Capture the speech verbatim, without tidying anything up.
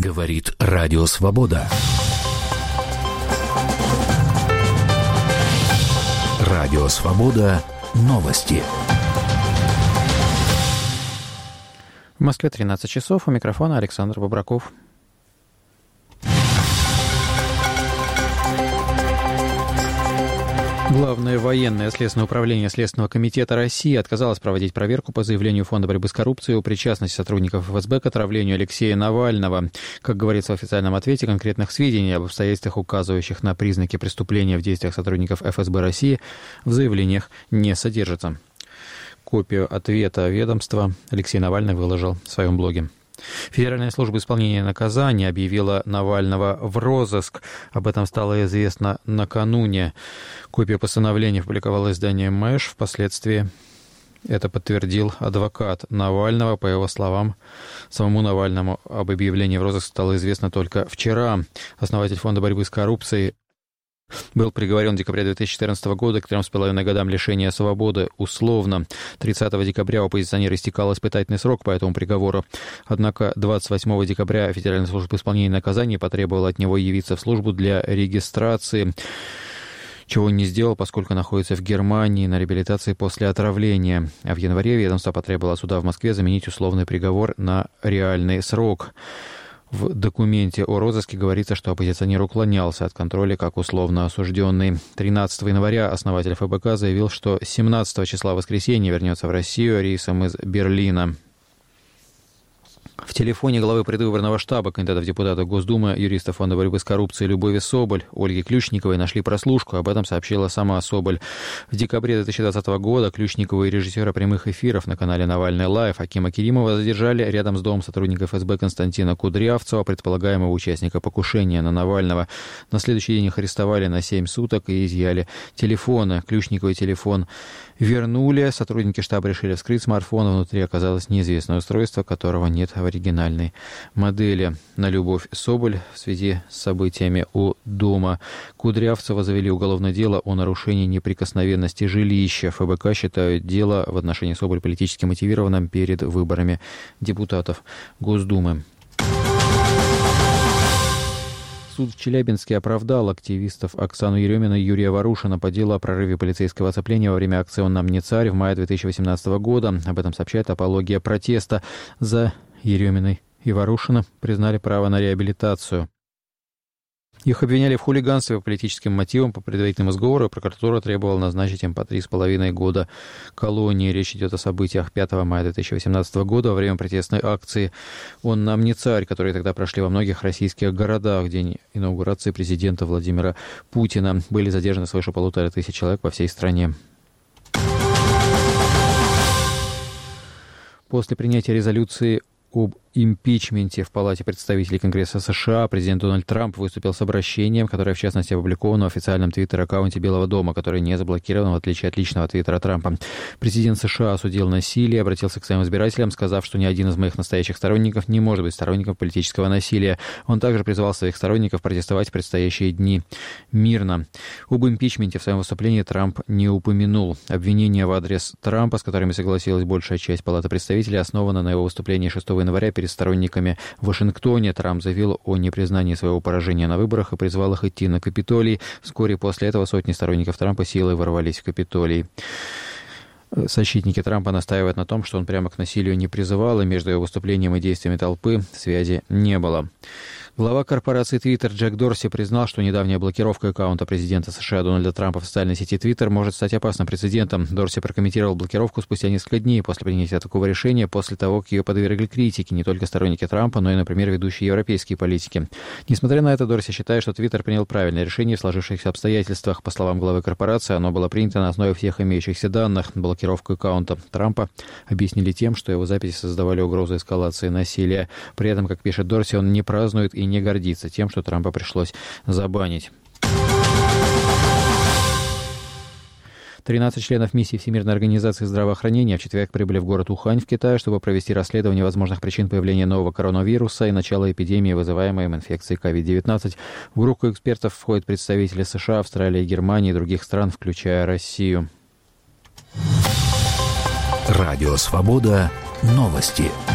Говорит Радио Свобода. Радио Свобода. Новости. В Москве тринадцать часов. У микрофона Александр Бобраков. Главное военное следственное управление Следственного комитета России отказалось проводить проверку по заявлению Фонда борьбы с коррупцией о причастности сотрудников эф эс бэ к отравлению Алексея Навального. Как говорится в официальном ответе, конкретных сведений об обстоятельствах, указывающих на признаки преступления в действиях сотрудников эф эс бэ России, в заявлениях не содержится. Копию ответа ведомства Алексей Навальный выложил в своем блоге. Федеральная служба исполнения наказаний объявила Навального в розыск. Об этом стало известно накануне. Копия постановления опубликовало издание «Мэш». Впоследствии это подтвердил адвокат Навального. По его словам, самому Навальному об объявлении в розыск стало известно только вчера. Основатель Фонда борьбы с коррупцией был приговорен в декабре две тысячи четырнадцатого года к трем с половиной годам лишения свободы условно. тридцатого декабря у оппозиционера истекал испытательный срок по этому приговору. Однако двадцать восьмого декабря Федеральная служба исполнения наказаний потребовала от него явиться в службу для регистрации, чего он не сделал, поскольку находится в Германии на реабилитации после отравления. А в январе ведомство потребовало суда в Москве заменить условный приговор на реальный срок. В документе о розыске говорится, что оппозиционер уклонялся от контроля как условно осужденный. тринадцатого января основатель эф бэ ка заявил, что семнадцатого числа воскресенья вернется в Россию рейсом из Берлина. В телефоне главы предвыборного штаба кандидата в депутаты Госдумы, юриста Фонда борьбы с коррупцией Любови Соболь, Ольги Ключниковой нашли прослушку. Об этом сообщила сама Соболь. В декабре две тысячи двадцатого года Ключникову и режиссера прямых эфиров на канале «Навальный Лайв» Акима Керимова задержали рядом с домом сотрудника эф эс бэ Константина Кудрявцева, предполагаемого участника покушения на Навального. На следующий день их арестовали на семь суток и изъяли телефоны. Ключниковый телефон вернули. Сотрудники штаба решили вскрыть смартфон. Внутри оказалось неизвестное устройство, которого нет в оригинальной модели. На Любовь Соболь в связи с событиями у дома Кудрявцева завели уголовное дело о нарушении неприкосновенности жилища. эф бэ ка считают дело в отношении Соболь политически мотивированным перед выборами депутатов Госдумы. Суд в Челябинске оправдал активистов Оксану Еремину и Юрия Ворушина по делу о прорыве полицейского оцепления во время акции «Он нам не царь» в мае две тысячи восемнадцатого года. Об этом сообщает «Апология протеста». За Ереминой и Ворушина признали право на реабилитацию. Их обвиняли в хулиганстве по политическим мотивам. По предварительному сговору прокуратура требовала назначить им по три с половиной года колонии. Речь идет о событиях пятого мая две тысячи восемнадцатого года во время протестной акции «Он нам не царь», которые тогда прошли во многих российских городах. В день инаугурации президента Владимира Путина были задержаны свыше полутора тысяч человек по всей стране. После принятия резолюции об импичменте в Палате представителей Конгресса США президент Дональд Трамп выступил с обращением, которое, в частности, опубликовано в официальном твиттер-аккаунте Белого дома, который не заблокирован, в отличие от личного твиттера Трампа. Президент США осудил насилие, обратился к своим избирателям, сказав, что ни один из моих настоящих сторонников не может быть сторонником политического насилия. Он также призвал своих сторонников протестовать в предстоящие дни мирно. Об импичменте в своем выступлении Трамп не упомянул. Обвинения в адрес Трампа, с которыми согласилась большая часть Палаты представителей, основаны на его выступлении шестого января перед сторонниками в Вашингтоне. Трамп заявил о непризнании своего поражения на выборах и призвал их идти на Капитолий. Вскоре после этого сотни сторонников Трампа силой ворвались в Капитолий. Защитники Трампа настаивают на том, что он прямо к насилию не призывал, и между его выступлением и действиями толпы связи не было. Глава корпорации Twitter Джек Дорси признал, что недавняя блокировка аккаунта президента США Дональда Трампа в социальной сети Twitter может стать опасным прецедентом. Дорси прокомментировал блокировку спустя несколько дней после принятия такого решения, после того, как ее подвергли критике не только сторонники Трампа, но и, например, ведущие европейские политики. Несмотря на это, Дорси считает, что Twitter принял правильное решение в сложившихся обстоятельствах. По словам главы корпорации, оно было принято на основе всех имеющихся данных. Блокировку аккаунта Трампа объяснили тем, что его записи создавали угрозу эскалации насилия. При этом, как пишет Дорси, он не празднует и не гордится тем, что Трампа пришлось забанить. тринадцать членов миссии Всемирной организации здравоохранения в четверг прибыли в город Ухань в Китае, чтобы провести расследование возможных причин появления нового коронавируса и начала эпидемии, вызываемой им инфекцией ковид девятнадцать. В группу экспертов входят представители США, Австралии, Германии и других стран, включая Россию. Радио Свобода. Новости.